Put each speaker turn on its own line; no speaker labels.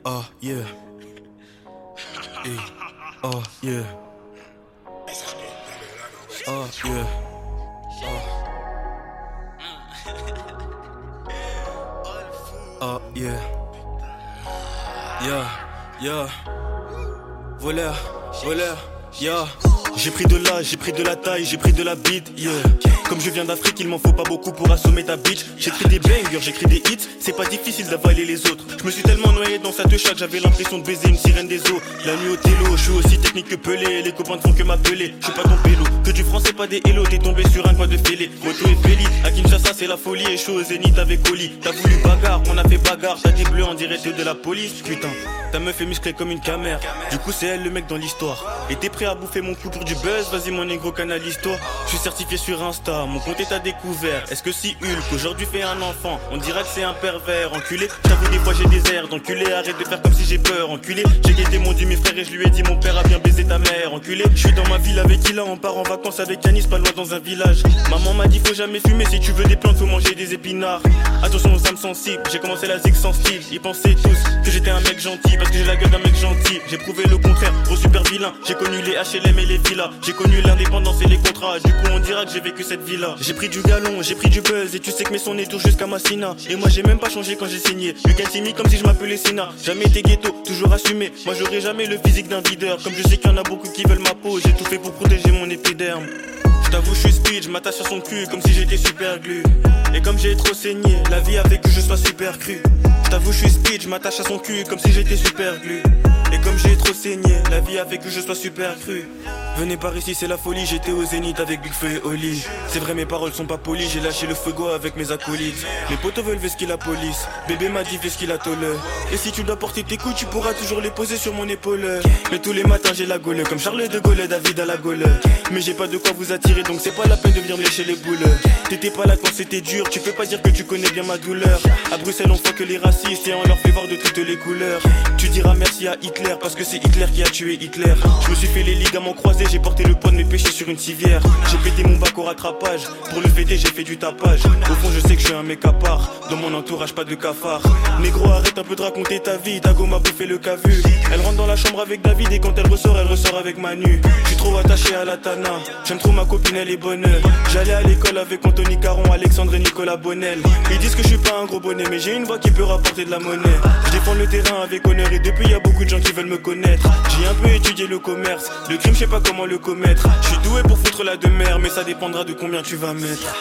Oh yeah. Hey. Oh yeah. Oh yeah. Oh yeah. Yeah. Yeah. Voleur. Voleur. Yeah. J'ai pris de l'âge, j'ai pris de la taille, j'ai pris de la bite, yeah. Comme je viens d'Afrique, il m'en faut pas beaucoup pour assommer ta bitch. J'écris des bangers, j'écris des hits, c'est pas difficile d'avaler les autres. Je me suis tellement noyé dans cette chatte, j'avais l'impression de baiser une sirène des eaux. La nuit au télo, je suis aussi technique que Pelé, les copains ne font que m'appeler. Je suis pas ton pélo, que du français pas des hello, t'es tombé sur un coin de fêlé. Moto et Pelli, à Kinshasa c'est la folie, et je suis au Zénith avec Oli. T'as voulu bagarre, on a fait bagarre, t'as des bleus en direct de la police. Putain, ta meuf est musclée comme une camère, du coup c'est elle le mec dans l'histoire. Et t'es prêt à bouffer mon cou pour du buzz, vas-y mon négro canalise-toi. Je suis certifié sur Insta, mon compte est à découvert. Est-ce que si Hulk aujourd'hui fait un enfant, on dira que c'est un pervers. Enculé, j'avoue des fois j'ai des airs d'enculé, arrête de faire comme si j'ai peur. Enculé, j'ai guetté mon dieu mes frères et je lui ai dit mon père a bien baisé ta mère. Enculé, je suis dans ma ville avec Ila, on part en vacances avec Anis, pas loin dans un village. Maman m'a dit faut jamais fumer, si tu veux des plantes faut manger des épinards. Attention aux âmes sensibles, j'ai commencé la zig sans style. Ils pensaient tous que j'étais un mec gentil, parce que j'ai la gueule d'un mec gentil. J'ai prouvé le contraire, gros super vilain. J'ai connu les HLM et les villas, j'ai connu l'indépendance et les contrats. Du coup on dira que j'ai vécu cette vie là. J'ai pris du galon, j'ai pris du buzz, et tu sais que mes sons tournent jusqu'à Massina. Et moi j'ai même pas changé quand j'ai signé. Weekend Timmy comme si je m'appelais Sina. Jamais été ghetto, toujours assumé. Moi j'aurai jamais le physique d'un videur. Comme je sais qu'il y en a beaucoup qui veulent ma peau, j'ai tout fait pour protéger mon épiderme. J't'avoue je suis speed, je m'attache sur son cul comme si j'étais super glu. Et comme j'ai trop saigné, la vie a fait que je sois super cru. J't'avoue je suis speed, je m'attache à son cul comme si j'étais super glu. Et comme j'ai trop saigné, la vie a fait que je sois super cru. Venez par ici c'est la folie, j'étais au Zénith avec Big Feu et Oli. C'est vrai mes paroles sont pas polies, j'ai lâché le fuego avec mes acolytes. Mes potos veulent vesquer la police, bébé m'a dit vesquer la tôle. Et si tu dois porter tes couilles, tu pourras toujours les poser sur mon épaule. Mais tous les matins j'ai la gaule, comme Charles de Gaulle, David à la gaule. Mais j'ai pas de quoi vous attirer, donc c'est pas la peine de venir me lécher les boules. T'étais pas là quand c'était dur, tu peux pas dire que tu connais bien ma douleur. À Bruxelles on voit que les racistes et on leur fait voir de toutes les couleurs. Tu diras merci à Hitler, parce que c'est Hitler qui a tué Hitler. Je me suis fait les ligaments croisés, j'ai porté le poids de mes péchés sur une civière. J'ai pété mon bac au rattrapage, pour le fêter j'ai fait du tapage. Au fond je sais que je suis un mec à part, dans mon entourage pas de cafard. Négro arrête un peu de raconter ta vie, ta go m'a bouffé le cavu. Elle rentre dans la chambre avec David et quand elle ressort avec Manu. Je suis trop attaché à la Tana, j'aime trop ma copine elle est bonne. J'allais à l'école avec Anthony Caron, Alexandre et Nicolas Bonnel. Ils disent que je suis pas un gros bonnet mais j'ai une voix qui peut rapporter de la monnaie. Je défends le terrain avec honneur et depuis y a beaucoup de gens qui veulent me connaître. J'ai un peu étudié le commerce, le crime je sais pas comment le commettre. Je suis doué pour foutre la demeure mais ça dépendra de combien tu vas mettre.